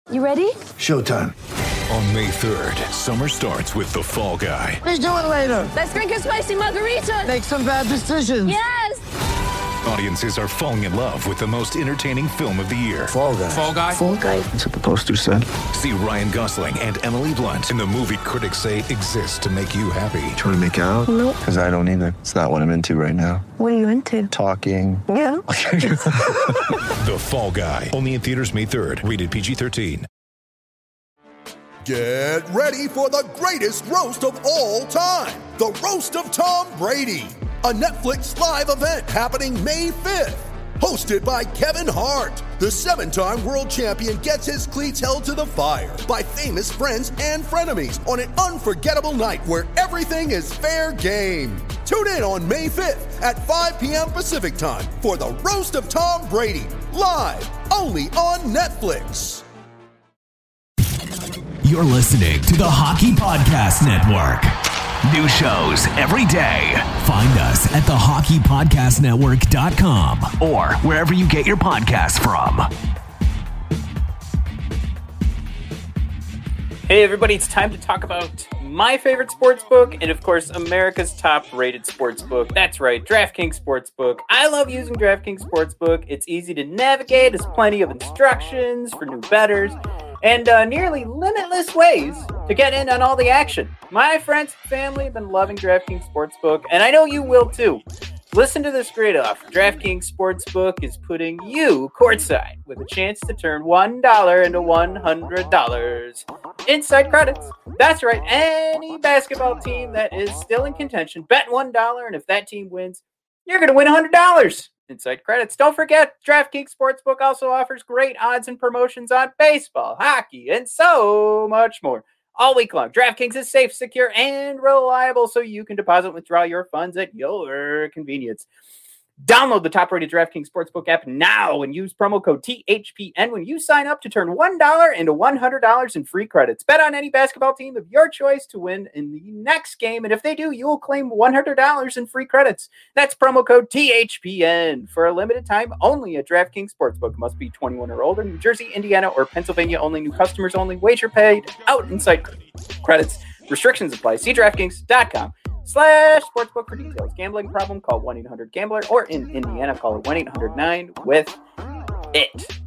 You ready? Showtime. On May 3rd, summer starts with The Fall Guy. Let's do it later. Let's drink a spicy margarita. Make some bad decisions. Yes! Audiences are falling in love with the most entertaining film of the year. Fall Guy. Fall Guy? Fall guy. That's what the poster said. See Ryan Gosling and Emily Blunt in the movie critics say exists to make you happy. Trying to make it out? Nope. Because I don't either. It's not what I'm into right now. What are you into? Talking. Yeah. The Fall Guy. Only in theaters May 3rd. Rated PG-13. Get ready for the greatest roast of all time. The Roast of Tom Brady. A Netflix live event happening May 5th. Hosted by Kevin Hart. The 7-time world champion gets his cleats held to the fire by famous friends and frenemies on an unforgettable night where everything is fair game. Tune in on May 5th at 5 p.m. Pacific time for the Roast of Tom Brady. Live only on Netflix. You're listening to the Hockey Podcast Network. New shows every day. Find us at thehockeypodcastnetwork.com or wherever you get your podcasts from. Hey everybody, it's time to talk about my favorite sports book and of course America's top rated sports book. That's right, DraftKings Sportsbook. I love using DraftKings Sportsbook. It's easy to navigate, there's plenty of instructions for new bettors, and nearly limitless ways to get in on all the action. My friends and family have been loving DraftKings Sportsbook, and I know you will too. Listen to this great offer. DraftKings Sportsbook is putting you courtside with a chance to turn $1 into $100 inside credits. That's right, any basketball team that is still in contention, bet $1, and if that team wins, you're going to win $100 inside credits. Don't forget, DraftKings Sportsbook also offers great odds and promotions on baseball, hockey, and so much more. All week long, DraftKings is safe, secure, and reliable, so you can deposit and withdraw your funds at your convenience. Download the top-rated DraftKings Sportsbook app now and use promo code THPN when you sign up to turn $1 into $100 in free credits. Bet on any basketball team of your choice to win in the next game, and if they do, you will claim $100 in free credits. That's promo code THPN for a limited time only at DraftKings Sportsbook. Must be 21 or older. New Jersey, Indiana, or Pennsylvania only. New customers only. Wager paid out inside credits. Restrictions apply. See DraftKings.com/sportsbook for details. Gambling problem? Call 1-800-GAMBLER or in Indiana, call 1-800-9-WITH-IT.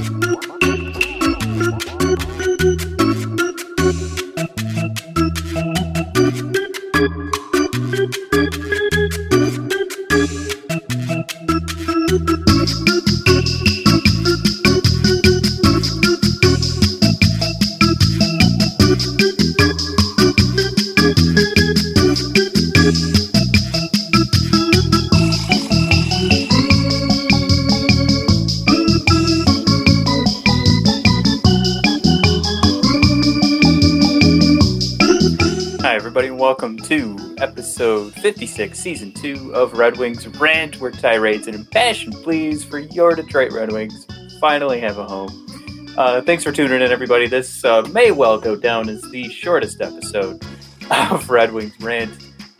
Everybody, welcome to episode 56, season 2 of Red Wings Rant, where tirades and impassioned pleas for your Detroit Red Wings finally have a home. Thanks for tuning in, everybody. This may well go down as the shortest episode of Red Wings Rant.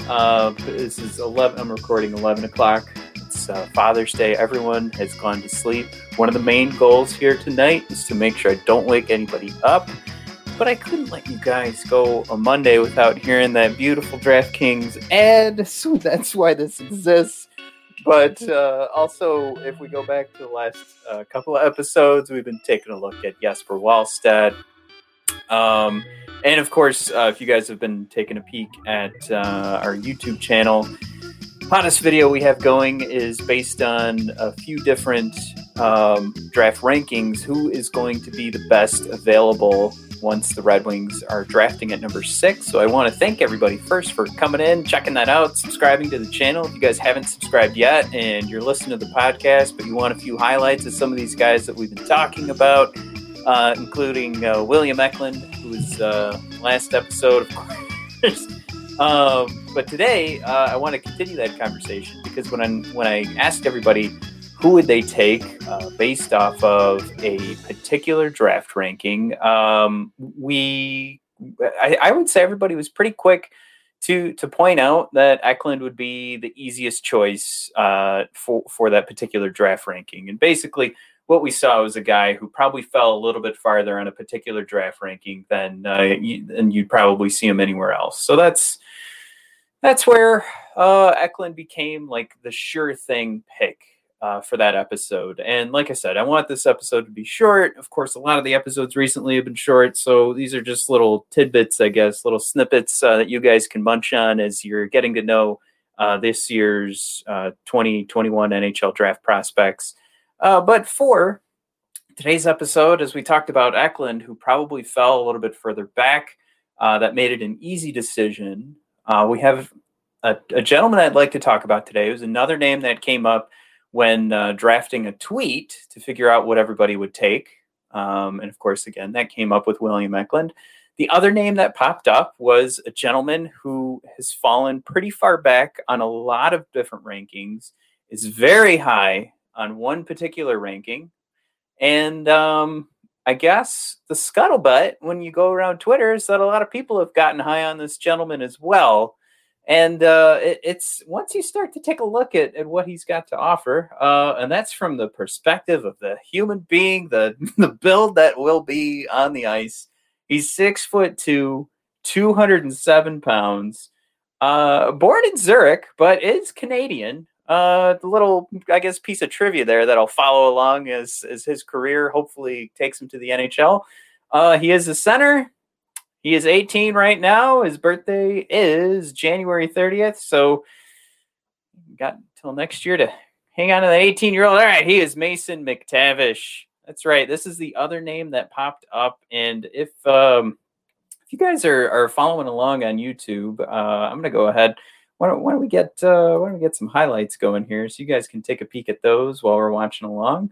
This is 11. I'm recording 11 o'clock. It's Father's Day. Everyone has gone to sleep. One of the main goals here tonight is to make sure I don't wake anybody up. But I couldn't let you guys go a Monday without hearing that beautiful DraftKings ad, so that's why this exists. But also, if we go back to the last couple of episodes, we've been taking a look at Jesper Wallstedt. And of course, if you guys have been taking a peek at our YouTube channel, hottest video we have going is based on a few different draft rankings. Who is going to be the best available once the Red Wings are drafting at number 6. So I want to thank everybody first for coming in, checking that out, subscribing to the channel. If you guys haven't subscribed yet and you're listening to the podcast, but you want a few highlights of some of these guys that we've been talking about, including William Eklund, who was last episode, of course. But today, I want to continue that conversation because when I asked everybody who would they take based off of a particular draft ranking, I would say everybody was pretty quick to point out that Eklund would be the easiest choice for that particular draft ranking. And basically, what we saw was a guy who probably fell a little bit farther on a particular draft ranking than you'd probably see him anywhere else. So that's where Eklund became like the sure thing pick for that episode. And like I said, I want this episode to be short. Of course, a lot of the episodes recently have been short, so these are just little tidbits, I guess, little snippets that you guys can munch on as you're getting to know this year's 2021 NHL draft prospects. But for today's episode, as we talked about Eklund, who probably fell a little bit further back, that made it an easy decision. We have a gentleman I'd like to talk about today. It was another name that came up when drafting a tweet to figure out what everybody would take. And of course, again, that came up with William Eklund. The other name that popped up was a gentleman who has fallen pretty far back on a lot of different rankings, is very high on one particular ranking. And I guess the scuttlebutt when you go around Twitter is that a lot of people have gotten high on this gentleman as well. And it's once you start to take a look at what he's got to offer, and that's from the perspective of the human being, the build that will be on the ice. He's 6'2", 207 pounds, born in Zurich, but is Canadian. The little, I guess, piece of trivia there that I'll follow along as his career hopefully takes him to the NHL. He is a center. He is 18 right now. His birthday is January 30th. So got until next year to hang on to the 18-year-old. All right, he is Mason McTavish. That's right. This is the other name that popped up. And if you guys are following along on YouTube, I'm going to go ahead. Why don't we get some highlights going here so you guys can take a peek at those while we're watching along.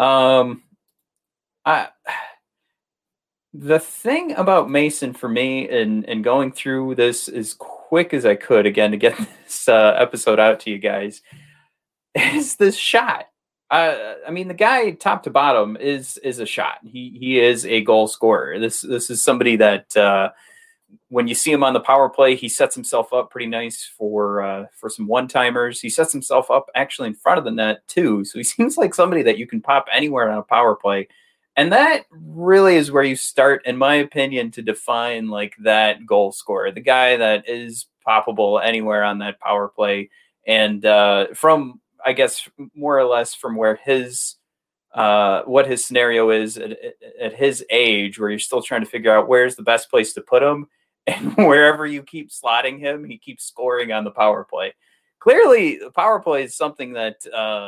The thing about Mason for me and going through this as quick as I could, again, to get this episode out to you guys, is this shot. I mean, the guy top to bottom is a shot. He is a goal scorer. This is somebody that when you see him on the power play, he sets himself up pretty nice for some one-timers. He sets himself up actually in front of the net too. So he seems like somebody that you can pop anywhere on a power play. And that really is where you start, in my opinion, to define like that goal scorer, the guy that is poppable anywhere on that power play. And from, I guess, more or less from where his what his scenario is at his age, where you're still trying to figure out where's the best place to put him. And wherever you keep slotting him, he keeps scoring on the power play. Clearly, the power play is something that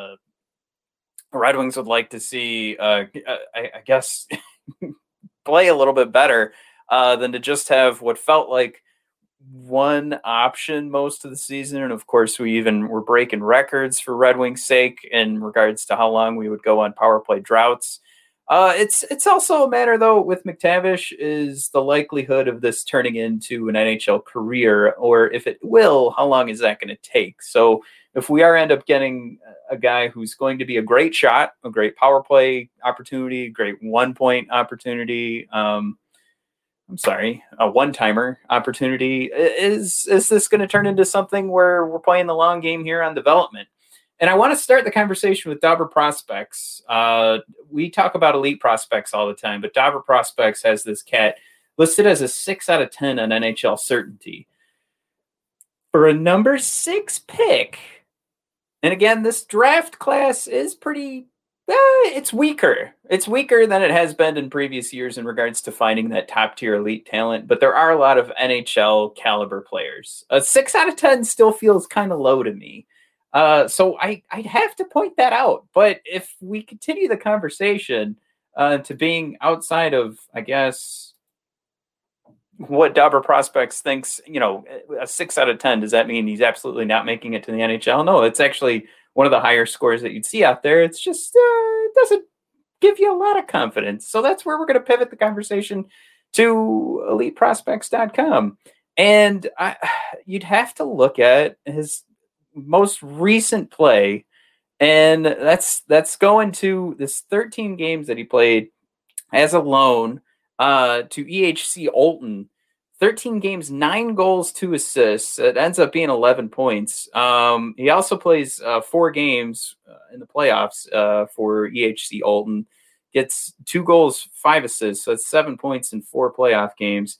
Red Wings would like to see, I guess, play a little bit better than to just have what felt like one option most of the season. And of course, we even were breaking records for Red Wings' sake in regards to how long we would go on power play droughts. It's also a matter, though, with McTavish is the likelihood of this turning into an NHL career, or if it will, how long is that going to take? So if we end up getting a guy who's going to be a great shot, a great power play opportunity, great 1-point opportunity, a one-timer opportunity, is this going to turn into something where we're playing the long game here on development? And I want to start the conversation with Dobber Prospects. We talk about elite prospects all the time, but Dobber Prospects has this cat listed as a 6 out of 10 on NHL certainty. For a number 6 pick, and again, this draft class is pretty, it's weaker. It's weaker than it has been in previous years in regards to finding that top-tier elite talent, but there are a lot of NHL caliber players. A 6 out of 10 still feels kind of low to me. So I'd have to point that out. But if we continue the conversation to being outside of, I guess, what Dobber Prospects thinks, a 6 out of 10, does that mean he's absolutely not making it to the NHL? No, it's actually one of the higher scores that you'd see out there. It's just, it doesn't give you a lot of confidence. So that's where we're going to pivot the conversation to EliteProspects.com. And you'd have to look at his most recent play, and that's going to this 13 games that he played as a loan to EHC Olton 13 games, 9 goals, 2 assists. It ends up being 11 points. He also plays 4 games in the playoffs for EHC Olton. Gets 2 goals, 5 assists. So that's 7 points in 4 playoff games.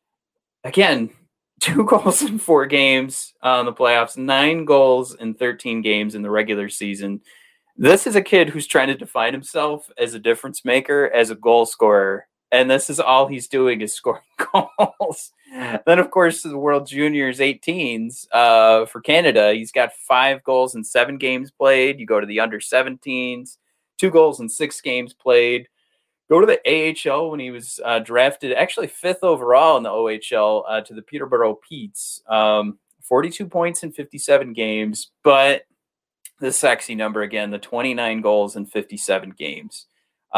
Again, 2 goals in 4 games in the playoffs, 9 goals in 13 games in the regular season. This is a kid who's trying to define himself as a difference maker, as a goal scorer. And this is all he's doing is scoring goals. Then, of course, the World Juniors 18s for Canada, he's got 5 goals in 7 games played. You go to the under 17s, 2 goals in 6 games played. Go to the AHL when he was drafted, actually 5th overall in the OHL to the Peterborough Petes. 42 points in 57 games, but the sexy number again, the 29 goals in 57 games.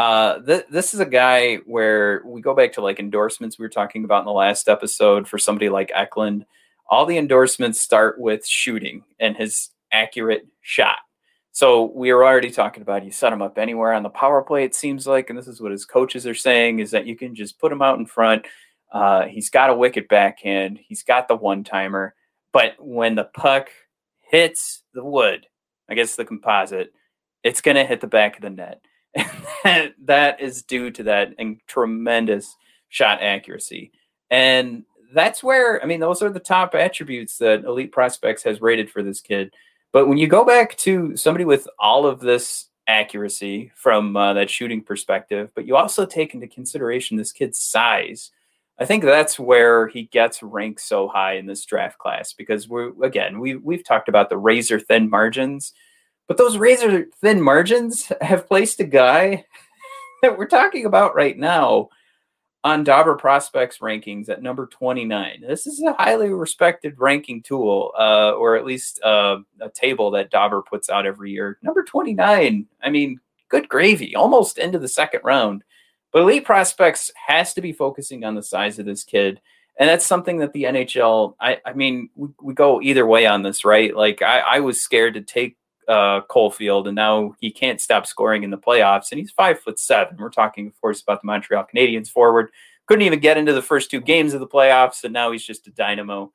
This is a guy where we go back to like endorsements we were talking about in the last episode for somebody like Eklund. All the endorsements start with shooting and his accurate shot. So we were already talking about you set him up anywhere on the power play, it seems like, and this is what his coaches are saying, is that you can just put him out in front. He's got a wicked backhand. He's got the one-timer. But when the puck hits the wood, I guess the composite, it's going to hit the back of the net. And that is due to that tremendous shot accuracy. And that's where, I mean, those are the top attributes that Elite Prospects has rated for this kid. But when you go back to somebody with all of this accuracy from that shooting perspective, but you also take into consideration this kid's size, I think that's where he gets ranked so high in this draft class, because we've talked about the razor thin margins, but those razor thin margins have placed a guy that we're talking about right now on Dobber Prospects rankings at number 29. This is a highly respected ranking tool, or at least a table that Dobber puts out every year. Number 29, I mean, good gravy, almost into the second round. But Elite Prospects has to be focusing on the size of this kid. And that's something that the NHL, I mean, we go either way on this, right? Like I was scared to take Caulfield, and now he can't stop scoring in the playoffs, and he's 5'7". We're talking, of course, about the Montreal Canadiens forward. Couldn't even get into the first 2 games of the playoffs, and now he's just a dynamo.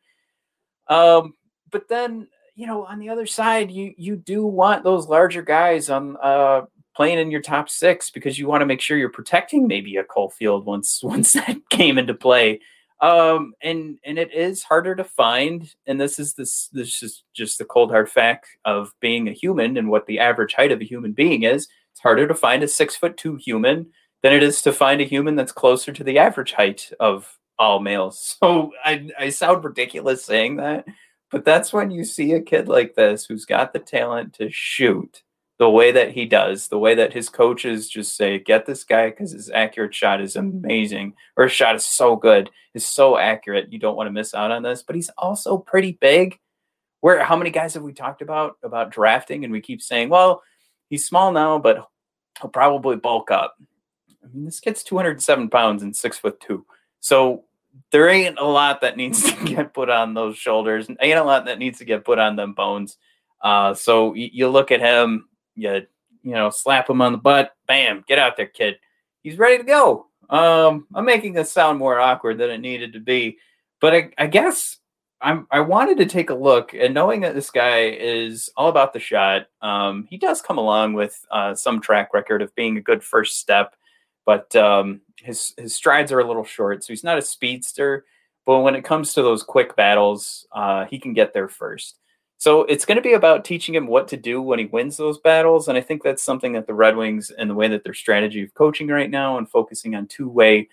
But then, you know, on the other side, you do want those larger guys on playing in your top 6, because you want to make sure you're protecting maybe a Caulfield once that came into play. And it is harder to find, and this is just the cold hard fact of being a human and what the average height of a human being is. It's harder to find a 6'2" human than it is to find a human that's closer to the average height of all males. So I sound ridiculous saying that, but that's when you see a kid like this who's got the talent to shoot the way that he does, the way that his coaches just say, get this guy because his accurate shot is amazing, or his shot is so good, is so accurate, you don't want to miss out on this. But he's also pretty big. How many guys have we talked about drafting, and we keep saying, well, he's small now, but he'll probably bulk up. I mean, this kid's 207 pounds and 6'2". So there ain't a lot that needs to get put on those shoulders. Ain't a lot that needs to get put on them bones. So you look at him, you slap him on the butt, bam, get out there, kid. He's ready to go. I'm making this sound more awkward than it needed to be, but I guess I wanted to take a look, and knowing that this guy is all about the shot, he does come along with some track record of being a good first step, but his strides are a little short, so he's not a speedster, but when it comes to those quick battles, he can get there first. So it's going to be about teaching him what to do when he wins those battles. And I think that's something that the Red Wings, and the way that their strategy of coaching right now and focusing on two-way,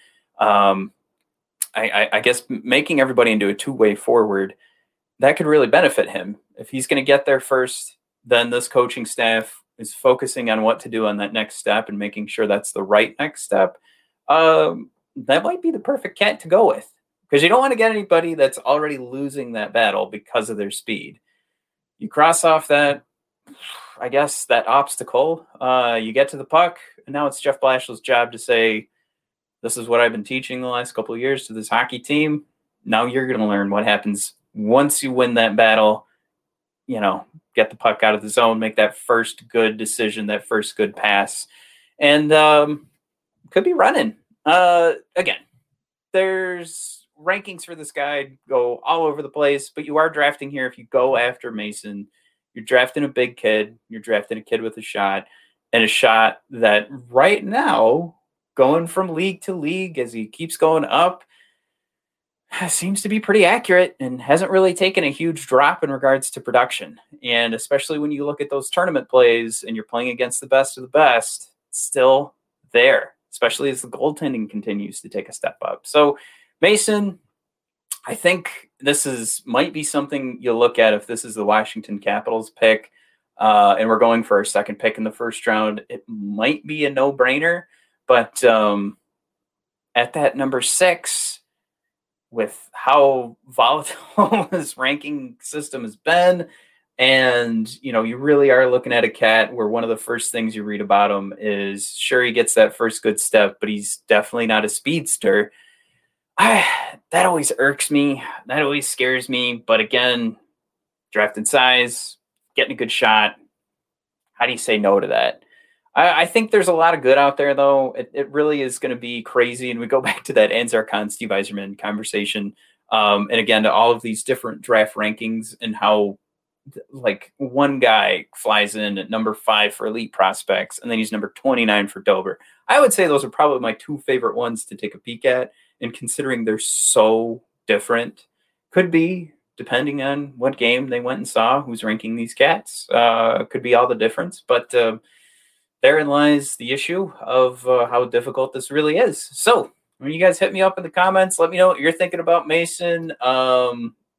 I guess making everybody into a two-way forward, that could really benefit him. If he's going to get there first, then this coaching staff is focusing on what to do on that next step and making sure that's the right next step. That might be the perfect cat to go with, because you don't want to get anybody that's already losing that battle because of their speed. You cross off that, I guess, that obstacle. You get to the puck, and now it's Jeff Blashill's job to say, this is what I've been teaching the last couple of years to this hockey team. Now you're going to learn what happens once you win that battle. Get the puck out of the zone, make that first good decision, that first good pass, and could be running. Again, there's rankings for this guy go all over the place, but you are drafting here. If you go after Mason, you're drafting a big kid. You're drafting a kid with a shot, and a shot that right now, going from league to league as he keeps going up, seems to be pretty accurate and hasn't really taken a huge drop in regards to production. And especially when you look at those tournament plays and you're playing against the best of the best, it's still there, especially as the goaltending continues to take a step up. So Mason, I think this might be something you'll look at if this is the Washington Capitals pick, and we're going for our second pick in the first round. It might be a no-brainer, but at that number 6, with how volatile this ranking system has been, and you really are looking at a cat where one of the first things you read about him is, sure, he gets that first good step, but he's definitely not a speedster. That always irks me. That always scares me. But again, drafting size, getting a good shot. How do you say no to that? I think there's a lot of good out there, though. It really is going to be crazy. And we go back to that Anzar Khan, Steve Yzerman conversation. And again, to all of these different draft rankings and how like one guy flies in at number 5 for elite prospects, and then he's number 29 for Dober. I would say those are probably my 2 favorite ones to take a peek at. And considering they're so different, could be, depending on what game they went and saw, who's ranking these cats, could be all the difference. But therein lies the issue of how difficult this really is. So when you guys hit me up in the comments, let me know what you're thinking about Mason. Not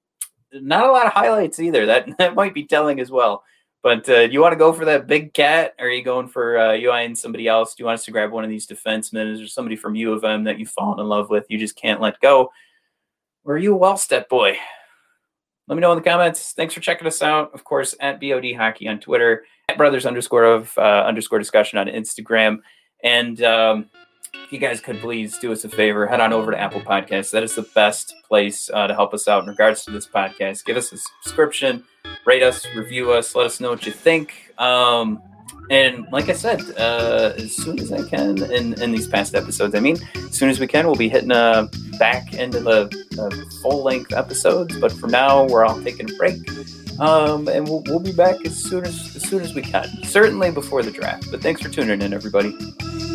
a lot of highlights either. That might be telling as well. But do you want to go for that big cat? Or are you going for you and somebody else? Do you want us to grab one of these defensemen? Is there somebody from U of M that you've fallen in love with, you just can't let go? Or are you a Wellstead boy? Let me know in the comments. Thanks for checking us out. Of course, at BOD Hockey on Twitter, at brothers_of_discussion on Instagram. And if you guys could please do us a favor, head on over to Apple Podcasts. That is the best place to help us out in regards to this podcast. Give us a subscription, rate us, review us, let us know what you think. And like I said, as soon as I can in these past episodes, as soon as we can, we'll be hitting back into the full-length episodes. But for now, we're all taking a break. And we'll be back as soon as we can. Certainly before the draft. But thanks for tuning in, everybody.